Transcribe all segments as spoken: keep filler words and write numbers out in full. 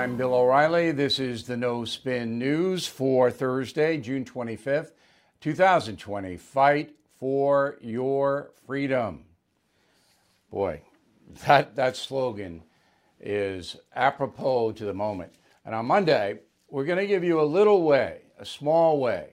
I'm Bill O'Reilly. This is the No Spin News for Thursday, June twenty-fifth, two thousand twenty. Fight for your freedom. Boy, that, that slogan is apropos to the moment. And on Monday, we're going to give you a little way, a small way,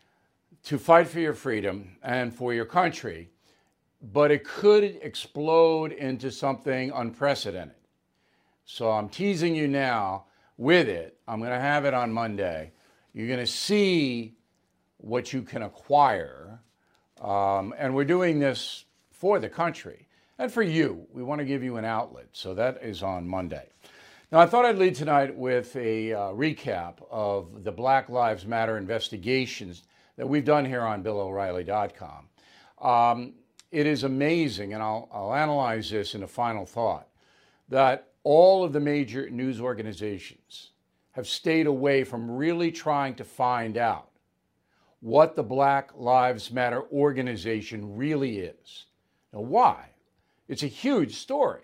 to fight for your freedom and for your country, but it could explode into something unprecedented. So I'm teasing you now with it. I'm going to have it on Monday. You're going to see what you can acquire. Um, and we're doing this for the country and for you. We want to give you an outlet. So that is on Monday. Now, I thought I'd lead tonight with a uh, recap of the Black Lives Matter investigations that we've done here on Bill O'Reilly dot com. Um, it is amazing, and I'll, I'll analyze this in a final thought, that all of the major news organizations have stayed away from really trying to find out what the Black Lives Matter organization really is. Now, why? It's a huge story.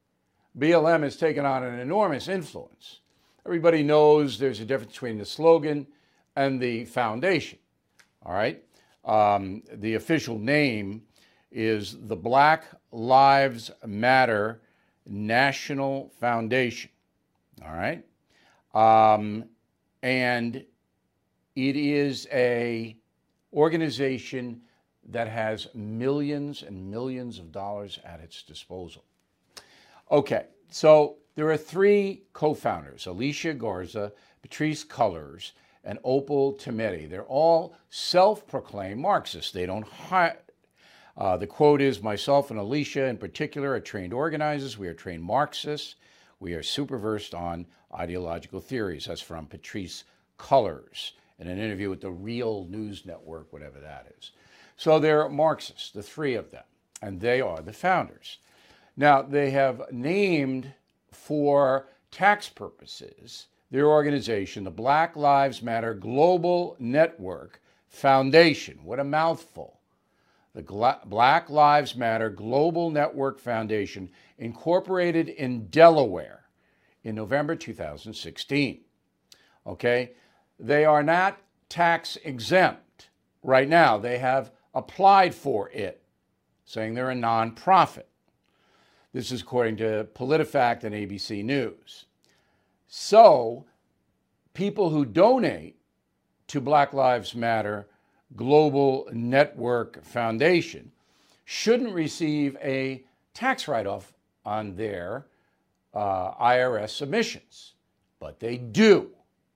B L M has taken on an enormous influence. Everybody knows there's a difference between the slogan and the foundation, all right? Um, the official name is the Black Lives Matter National Foundation, all right? Um, and it is a organization that has millions and millions of dollars at its disposal. Okay, so there are three co-founders, Alicia Garza, Patrisse Cullors, and Opal Tometi. They're all self-proclaimed Marxists. They don't hide. Uh, the quote is, myself and Alicia in particular are trained organizers. We are trained Marxists. We are super versed on ideological theories. That's from Patrisse Cullors in an interview with the Real News Network, whatever that is. So they're Marxists, the three of them, and they are the founders. Now, they have named for tax purposes their organization, the Black Lives Matter Global Network Foundation. What a mouthful. The Gla- Black Lives Matter Global Network Foundation, incorporated in Delaware in November two thousand sixteen. Okay? They are not tax exempt right now. They have applied for it, saying they're a nonprofit. This is according to PolitiFact and A B C News. So, people who donate to Black Lives Matter Global Network Foundation shouldn't receive a tax write-off on their uh, I R S submissions, but they do.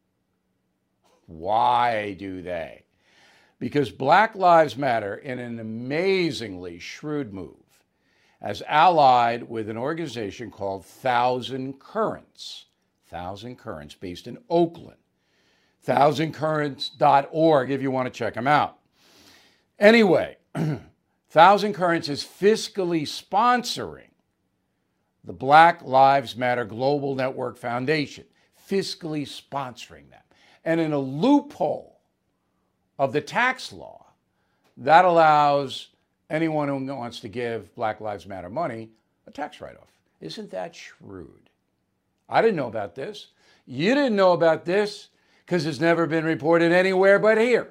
Why do they? Because Black Lives Matter, in an amazingly shrewd move, has allied with an organization called Thousand Currents, Thousand Currents, based in Oakland. thousand currents dot org if you want to check them out. Anyway, Thousand Currents is fiscally sponsoring the Black Lives Matter Global Network Foundation, fiscally sponsoring them. And in a loophole of the tax law, that allows anyone who wants to give Black Lives Matter money a tax write-off. Isn't that shrewd? I didn't know about this. You didn't know about this because it's never been reported anywhere but here.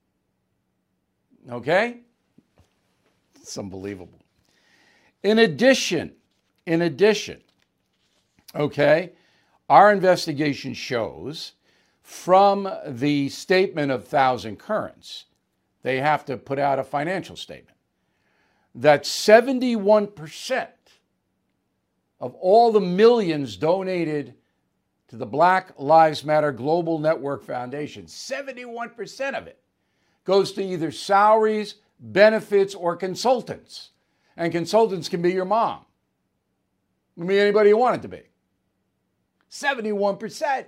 Okay? It's unbelievable. In addition, in addition, okay, our investigation shows from the statement of Thousand Currents, they have to put out a financial statement, that seventy-one percent of all the millions donated to the Black Lives Matter Global Network Foundation, seventy-one percent of it goes to either salaries, benefits, or consultants. And consultants can be your mom. It can be anybody you want it to be. seventy-one percent.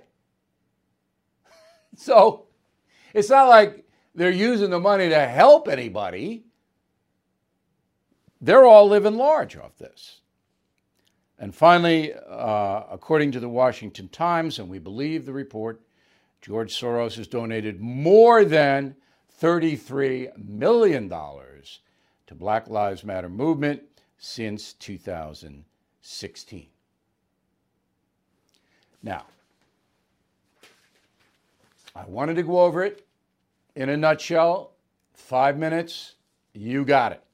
So it's not like they're using the money to help anybody. They're all living large off this. And finally, uh, according to the Washington Times, and we believe the report, George Soros has donated more than thirty-three million dollars to Black Lives Matter movement since two thousand sixteen. Now, I wanted to go over it in a nutshell. Five minutes, you got it.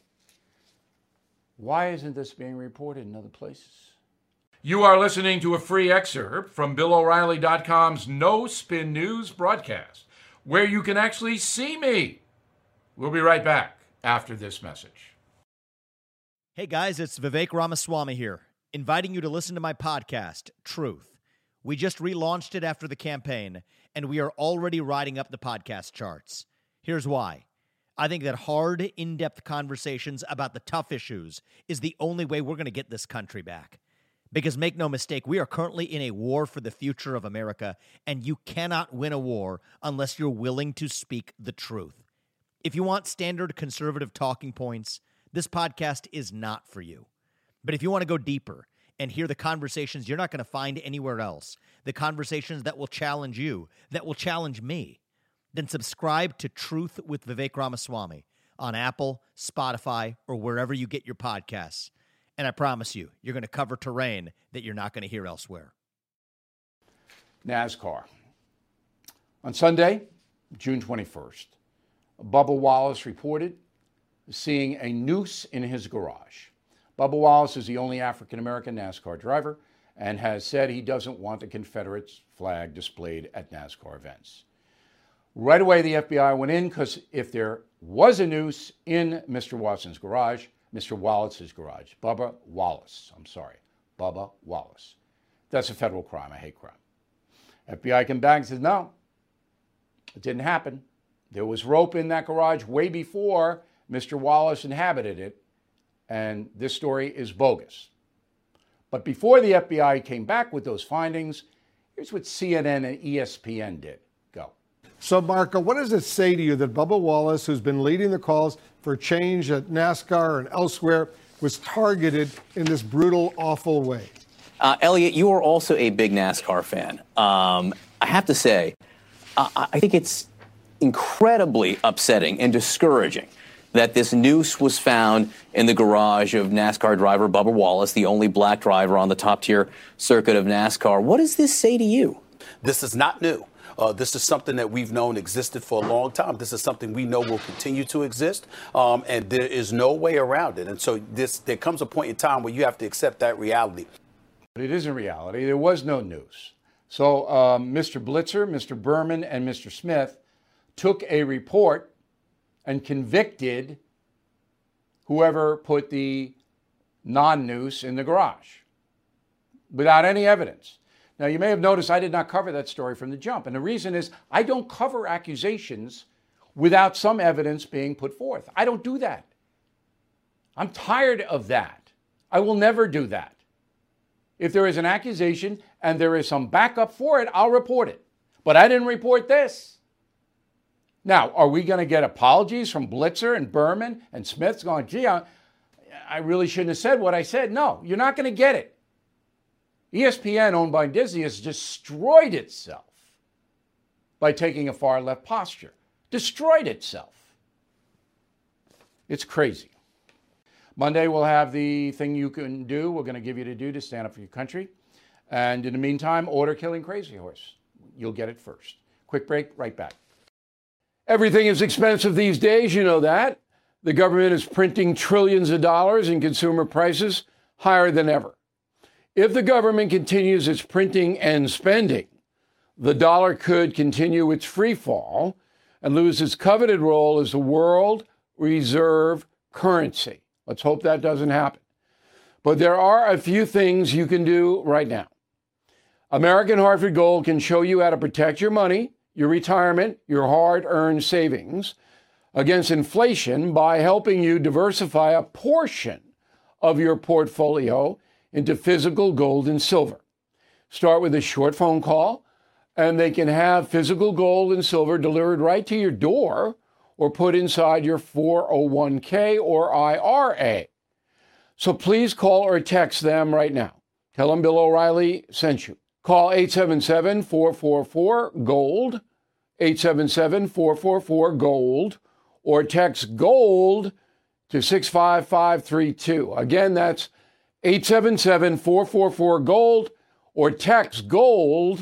Why isn't this being reported in other places? You are listening to a free excerpt from Bill O'Reilly dot com's No Spin News broadcast, where you can actually see me. We'll be right back after this message. Hey guys, it's Vivek Ramaswamy here, inviting you to listen to my podcast, Truth. We just relaunched it after the campaign, and we are already riding up the podcast charts. Here's why. I think that hard, in-depth conversations about the tough issues is the only way we're going to get this country back. Because make no mistake, we are currently in a war for the future of America, and you cannot win a war unless you're willing to speak the truth. If you want standard conservative talking points, this podcast is not for you. But if you want to go deeper and hear the conversations you're not going to find anywhere else, the conversations that will challenge you, that will challenge me, then subscribe to Truth with Vivek Ramaswamy on Apple, Spotify, or wherever you get your podcasts. And I promise you, you're going to cover terrain that you're not going to hear elsewhere. NASCAR. On Sunday, June twenty-first, Bubba Wallace reported seeing a noose in his garage. Bubba Wallace is the only African-American NASCAR driver and has said he doesn't want the Confederate flag displayed at NASCAR events. Right away, the F B I went in because if there was a noose in Mister Watson's garage, Mister Wallace's garage, Bubba Wallace, I'm sorry, Bubba Wallace. That's a federal crime, a hate crime. F B I came back and said, no, it didn't happen. There was rope in that garage way before Mister Wallace inhabited it, and this story is bogus. But before the F B I came back with those findings, here's what C N N and E S P N did. Go. So, Marco, what does it say to you that Bubba Wallace, who's been leading the calls for change at NASCAR and elsewhere, was targeted in this brutal, awful way? Uh, Elliot, you are also a big NASCAR fan. Um, I have to say, uh, I think it's incredibly upsetting and discouraging that this noose was found in the garage of NASCAR driver Bubba Wallace, the only black driver on the top-tier circuit of NASCAR. What does this say to you? This is not new. Uh, this is something that we've known existed for a long time. This is something we know will continue to exist, um, and there is no way around it. And so this, there comes a point in time where you have to accept that reality. But it isn't reality. There was no noose. So um, Mister Blitzer, Mister Berman, and Mister Smith took a report and convicted whoever put the non-noose in the garage without any evidence. Now, you may have noticed I did not cover that story from the jump. And the reason is I don't cover accusations without some evidence being put forth. I don't do that. I'm tired of that. I will never do that. If there is an accusation and there is some backup for it, I'll report it. But I didn't report this. Now, are we going to get apologies from Blitzer and Berman and Smith going, gee, I, I really shouldn't have said what I said? No, you're not going to get it. E S P N, owned by Disney, has destroyed itself by taking a far-left posture. Destroyed itself. It's crazy. Monday, we'll have the thing you can do. We're going to give you to do to stand up for your country. And in the meantime, order Killing Crazy Horse. You'll get it first. Quick break, right back. Everything is expensive these days, you know that. The government is printing trillions of dollars and consumer prices higher than ever. If the government continues its printing and spending, the dollar could continue its free fall and lose its coveted role as the world reserve currency. Let's hope that doesn't happen. But there are a few things you can do right now. American Hartford Gold can show you how to protect your money, your retirement, your hard-earned savings against inflation by helping you diversify a portion of your portfolio into physical gold and silver. Start with a short phone call, and they can have physical gold and silver delivered right to your door or put inside your four oh one k or I R A. So please call or text them right now. Tell them Bill O'Reilly sent you. Call eight seven seven, four four four, GOLD, eight seven seven, four four four, GOLD, or text GOLD to six five five three two. Again, that's eight seven seven, four four four, GOLD, or text GOLD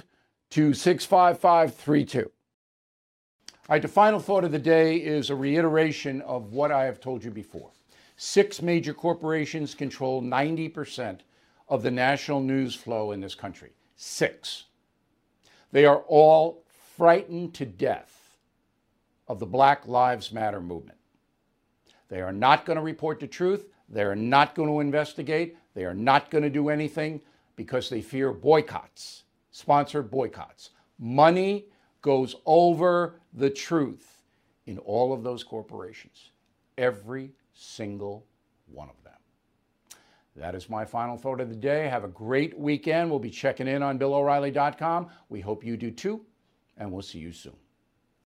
to six five five three two. All right, the final thought of the day is a reiteration of what I have told you before. Six major corporations control ninety percent of the national news flow in this country. Six. They are all frightened to death of the Black Lives Matter movement. They are not going to report the truth. They are not going to investigate. They are not going to do anything because they fear boycotts, sponsored boycotts. Money goes over the truth in all of those corporations. Every single one of them. That is my final thought of the day. Have a great weekend. We'll be checking in on Bill O'Reilly dot com. We hope you do too, and we'll see you soon.